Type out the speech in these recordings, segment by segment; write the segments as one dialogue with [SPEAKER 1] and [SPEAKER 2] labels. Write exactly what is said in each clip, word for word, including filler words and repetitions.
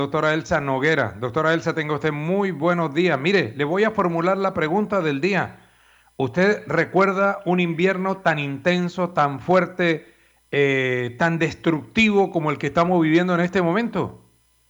[SPEAKER 1] Doctora Elsa Noguera. Doctora Elsa, tenga usted muy buenos días. Mire, le voy a formular la pregunta del día. ¿Usted recuerda un invierno tan intenso, tan fuerte, eh, tan destructivo como el que estamos viviendo en este momento?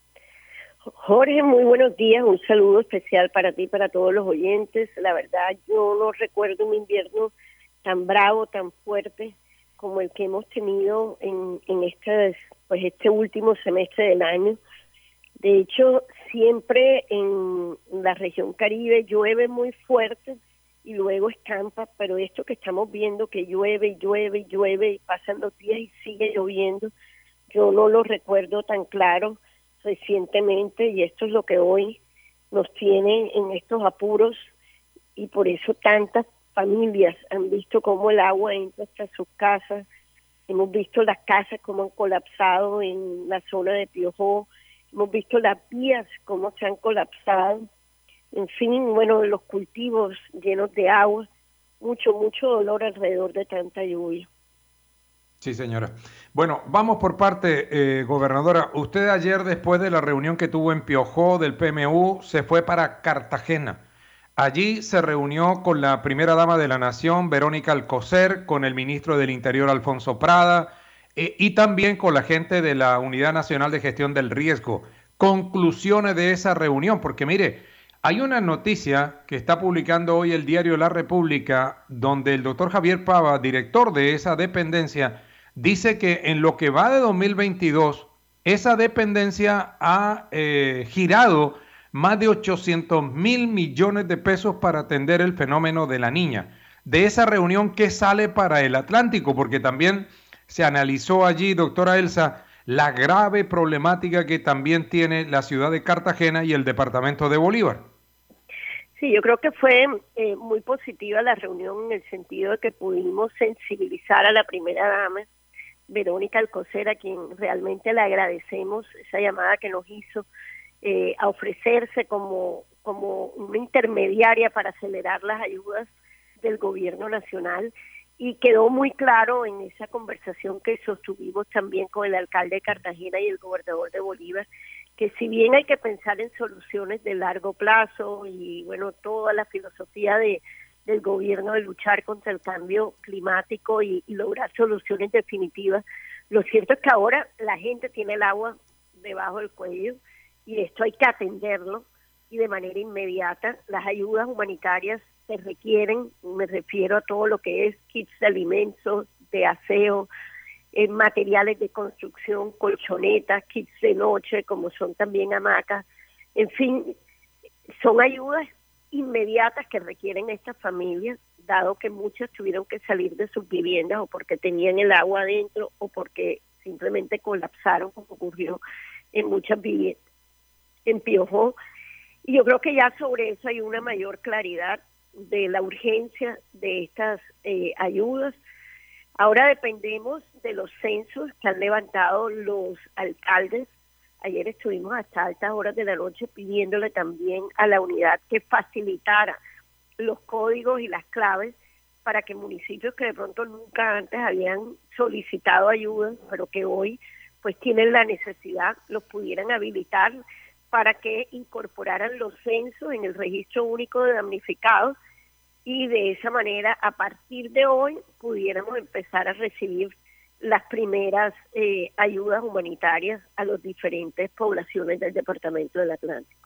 [SPEAKER 2] Jorge, muy buenos días. Un saludo especial para ti y para todos los oyentes. La verdad, yo no recuerdo un invierno tan bravo, tan fuerte como el que hemos tenido en, en este, pues este último semestre del año. De hecho, siempre en la región Caribe llueve muy fuerte y luego escampa, pero esto que estamos viendo que llueve y llueve y llueve y pasan los días y sigue lloviendo, yo no lo recuerdo tan claro recientemente, y esto es lo que hoy nos tiene en estos apuros, y por eso tantas familias han visto cómo el agua entra hasta sus casas. Hemos visto las casas cómo han colapsado en la zona de Piojó, hemos visto las vías cómo se han colapsado, en fin, bueno, los cultivos llenos de agua, mucho, mucho dolor alrededor de tanta lluvia.
[SPEAKER 1] Sí, señora. Bueno, vamos por parte, eh, gobernadora. Usted ayer, después de la reunión que tuvo en Piojó del P M U, se fue para Cartagena. Allí se reunió con la primera dama de la Nación, Verónica Alcocer, con el ministro del Interior, Alfonso Prada, eh, y también con la gente de la Unidad Nacional de Gestión del Riesgo. Conclusiones de esa reunión, porque mire, hay una noticia que está publicando hoy el diario La República, donde el doctor Javier Pava, director de esa dependencia, dice que en lo que va de dos mil veintidós, esa dependencia ha eh, girado más de ochocientos mil millones de pesos para atender el fenómeno de la niña. De esa reunión, ¿qué sale para el Atlántico? Porque también se analizó allí, doctora Elsa, la grave problemática que también tiene la ciudad de Cartagena y el departamento de Bolívar.
[SPEAKER 2] Sí, yo creo que fue eh, muy positiva la reunión en el sentido de que pudimos sensibilizar a la primera dama, Verónica Alcocer, a quien realmente le agradecemos esa llamada que nos hizo, eh, a ofrecerse como, como una intermediaria para acelerar las ayudas del gobierno nacional. Y quedó muy claro en esa conversación que sostuvimos también con el alcalde de Cartagena y el gobernador de Bolívar, que si bien hay que pensar en soluciones de largo plazo y bueno, toda la filosofía de del gobierno de luchar contra el cambio climático y, y lograr soluciones definitivas, lo cierto es que ahora la gente tiene el agua debajo del cuello y esto hay que atenderlo, y de manera inmediata. Las ayudas humanitarias se requieren, me refiero a todo lo que es kits de alimentos, de aseo, eh, materiales de construcción, colchonetas, kits de noche, como son también hamacas, en fin, son ayudas inmediatas que requieren estas familias, dado que muchas tuvieron que salir de sus viviendas o porque tenían el agua adentro o porque simplemente colapsaron, como ocurrió en muchas viviendas en Piojó. Y yo creo que ya sobre eso hay una mayor claridad de la urgencia de estas eh, ayudas. Ahora dependemos de los censos que han levantado los alcaldes. Ayer estuvimos hasta altas horas de la noche pidiéndole también a la unidad que facilitara los códigos y las claves para que municipios que de pronto nunca antes habían solicitado ayuda, pero que hoy pues tienen la necesidad, los pudieran habilitar para que incorporaran los censos en el registro único de damnificados, y de esa manera, a partir de hoy, pudiéramos empezar a recibir las primeras eh, ayudas humanitarias a las diferentes poblaciones del departamento del Atlántico.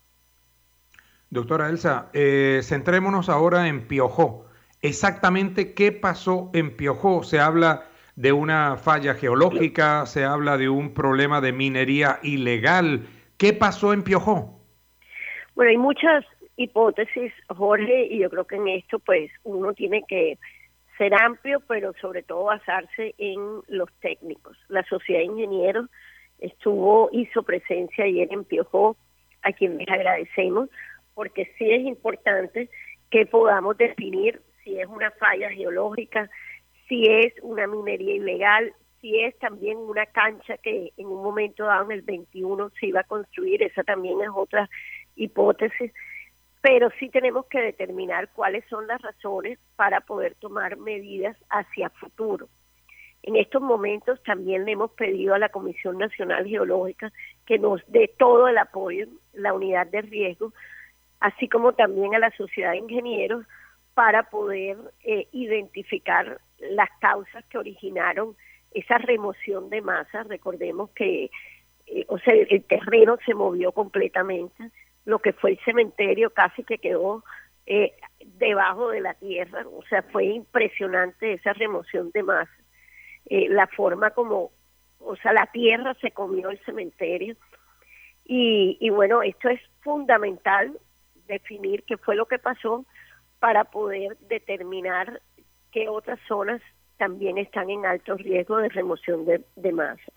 [SPEAKER 1] Doctora Elsa, eh, centrémonos ahora en Piojó. Exactamente qué pasó en Piojó. Se habla de una falla geológica, se habla de un problema de minería ilegal. ¿Qué pasó en Piojó?
[SPEAKER 2] Bueno, hay muchas hipótesis, Jorge, y yo creo que en esto pues uno tiene que ser amplio, pero sobre todo basarse en los técnicos. La Sociedad de Ingenieros estuvo, hizo presencia ayer en Piojó, a quien les agradecemos, porque sí es importante que podamos definir si es una falla geológica, si es una minería ilegal, si es también una cancha que en un momento dado en el veintiuno se iba a construir. Esa también es otra hipótesis, pero sí tenemos que determinar cuáles son las razones para poder tomar medidas hacia futuro. En estos momentos también le hemos pedido a la Comisión Nacional Geológica que nos dé todo el apoyo, la unidad de riesgo, así como también a la sociedad de ingenieros para poder eh, identificar las causas que originaron esa remoción de masa. Recordemos que eh, o sea, el terreno se movió completamente, lo que fue el cementerio casi que quedó eh, debajo de la tierra, o sea, fue impresionante esa remoción de masa, eh, la forma como, o sea, la tierra se comió el cementerio, y, y bueno, esto es fundamental, definir qué fue lo que pasó para poder determinar qué otras zonas también están en alto riesgo de remoción de, de masa.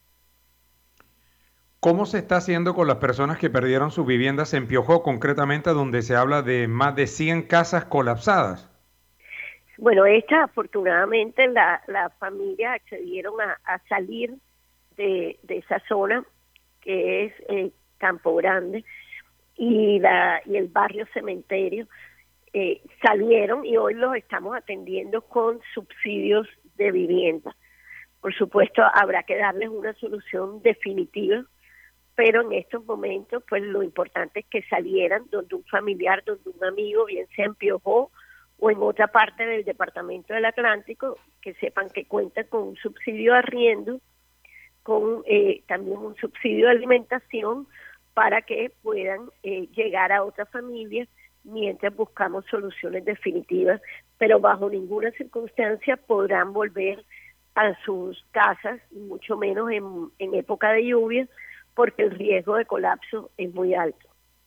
[SPEAKER 1] ¿Cómo se está haciendo con las personas que perdieron sus viviendas en Piojó, concretamente donde se habla de más de cien casas colapsadas?
[SPEAKER 2] Bueno, estas afortunadamente la, la familia accedieron a, a salir de, de esa zona que es eh, Campo Grande y, la, y el barrio Cementerio, eh, salieron y hoy los estamos atendiendo con subsidios de vivienda. Por supuesto, habrá que darles una solución definitiva, pero en estos momentos, pues lo importante es que salieran donde un familiar, donde un amigo, bien sea en Piojó o en otra parte del departamento del Atlántico, que sepan que cuentan con un subsidio de arriendo, con eh, también un subsidio de alimentación para que puedan eh, llegar a otras familias mientras buscamos soluciones definitivas, pero bajo ninguna circunstancia podrán volver a sus casas, mucho menos en, en época de lluvia, porque el riesgo de colapso es muy alto.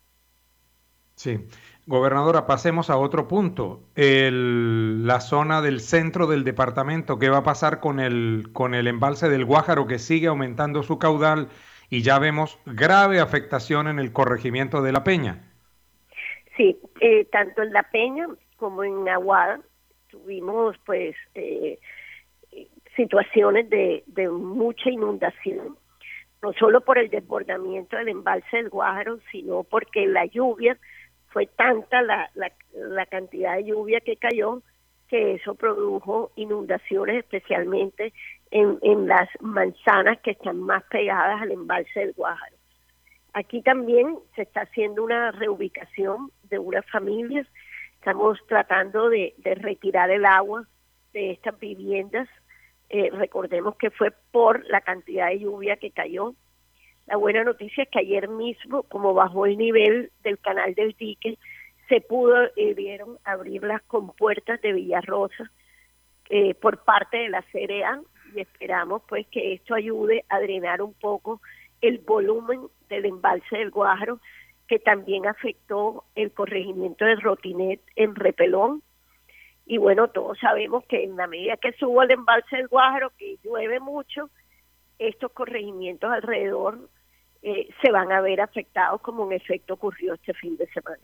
[SPEAKER 1] Sí. Gobernadora, pasemos a otro punto. El, la zona del centro del departamento, ¿qué va a pasar con el, con el embalse del Guájaro que sigue aumentando su caudal y ya vemos grave afectación en el corregimiento de La Peña?
[SPEAKER 2] Sí, eh, tanto en La Peña como en Aguada tuvimos pues eh, situaciones de, de mucha inundación, no solo por el desbordamiento del embalse del Guájaro, sino porque la lluvia fue tanta, la, la, la cantidad de lluvia que cayó, que eso produjo inundaciones, especialmente en, en las manzanas que están más pegadas al embalse del Guájaro. Aquí también se está haciendo una reubicación de unas familias, estamos tratando de, de retirar el agua de estas viviendas. Eh, recordemos que fue por la cantidad de lluvia que cayó. La buena noticia es que ayer mismo, como bajó el nivel del canal del dique, se pudo, eh, vieron abrir las compuertas de Villarrosa eh, por parte de la C R A, y esperamos pues que esto ayude a drenar un poco el volumen del embalse del Guájaro, que también afectó el corregimiento de Rotinet en Repelón. Y bueno, todos sabemos que en la medida que subo el embalse del Guájaro, que llueve mucho, estos corregimientos alrededor eh, se van a ver afectados, como en efecto ocurrió este fin de semana.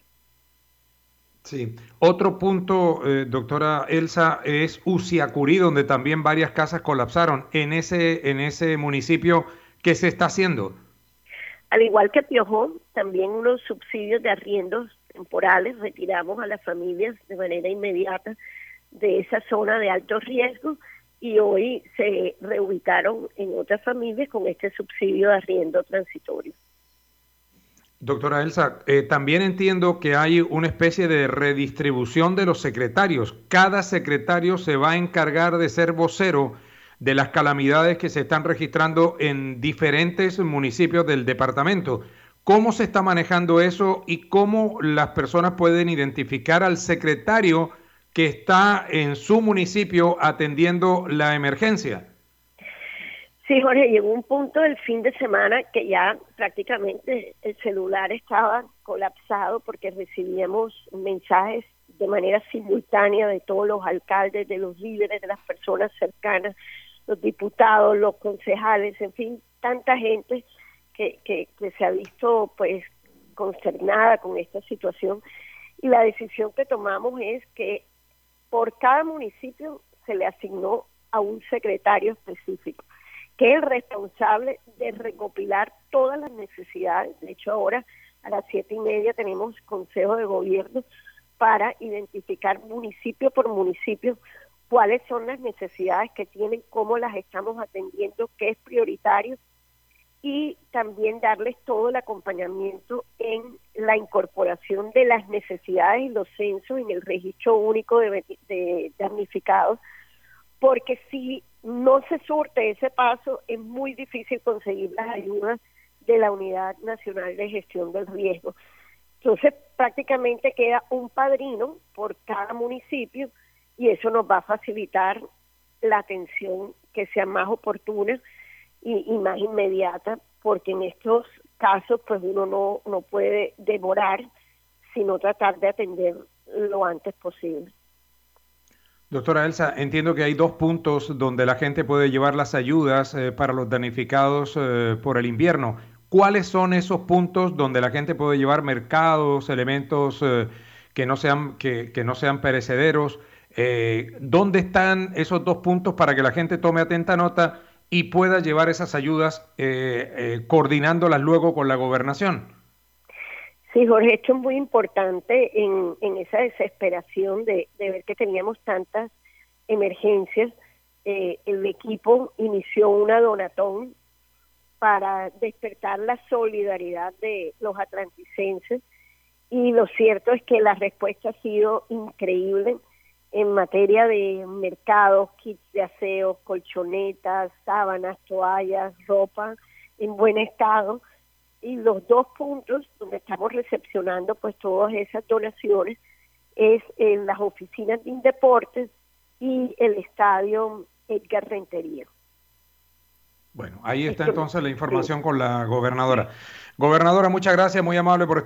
[SPEAKER 1] Sí. Otro punto, eh, doctora Elsa, es Usiacurí, donde también varias casas colapsaron. En ese, en ese municipio, ¿qué se está haciendo?
[SPEAKER 2] Al igual que Piojó, también unos subsidios de arriendos temporales retiramos a las familias de manera inmediata de esa zona de alto riesgo, y hoy se reubicaron en otras familias con este subsidio de arriendo transitorio.
[SPEAKER 1] Doctora Elsa, eh, también entiendo que hay una especie de redistribución de los secretarios. Cada secretario se va a encargar de ser vocero de las calamidades que se están registrando en diferentes municipios del departamento. ¿Cómo se está manejando eso y cómo las personas pueden identificar al secretario que está en su municipio atendiendo la emergencia?
[SPEAKER 2] Sí, Jorge, llegó un punto del fin de semana que ya prácticamente el celular estaba colapsado porque recibíamos mensajes de manera simultánea de todos los alcaldes, de los líderes, de las personas cercanas, los diputados, los concejales, en fin, tanta gente que, que, que se ha visto pues consternada con esta situación. Y la decisión que tomamos es que por cada municipio se le asignó a un secretario específico, que es el responsable de recopilar todas las necesidades. De hecho, ahora a las siete y media tenemos consejo de gobierno para identificar municipio por municipio cuáles son las necesidades que tienen, cómo las estamos atendiendo, qué es prioritario, y también darles todo el acompañamiento en la incorporación de las necesidades y los censos en el registro único de, de damnificados, porque si no se surte ese paso, es muy difícil conseguir las ayudas de la Unidad Nacional de Gestión del Riesgo. Entonces, prácticamente queda un padrino por cada municipio y eso nos va a facilitar la atención que sea más oportuna y, y más inmediata, porque en estos casos pues uno no, no puede demorar, sino tratar de atender lo antes posible.
[SPEAKER 1] Doctora Elsa, entiendo que hay dos puntos donde la gente puede llevar las ayudas eh, para los damnificados eh, por el invierno. ¿Cuáles son esos puntos donde la gente puede llevar mercados, elementos eh, que no sean, que, que no sean perecederos? Eh, ¿Dónde están esos dos puntos para que la gente tome atenta nota y pueda llevar esas ayudas eh, eh, coordinándolas luego con la gobernación?
[SPEAKER 2] Sí, Jorge, esto es muy importante en, en esa desesperación de, de ver que teníamos tantas emergencias. Eh, el equipo inició una donatón para despertar la solidaridad de los atlanticenses y lo cierto es que la respuesta ha sido increíble en materia de mercados, kits de aseo, colchonetas, sábanas, toallas, ropa en buen estado. Y los dos puntos donde estamos recepcionando pues todas esas donaciones es en las oficinas de Indeportes y el estadio Edgar Rentería.
[SPEAKER 1] Bueno, ahí está entonces la información con la gobernadora. Gobernadora, muchas gracias, muy amable por estar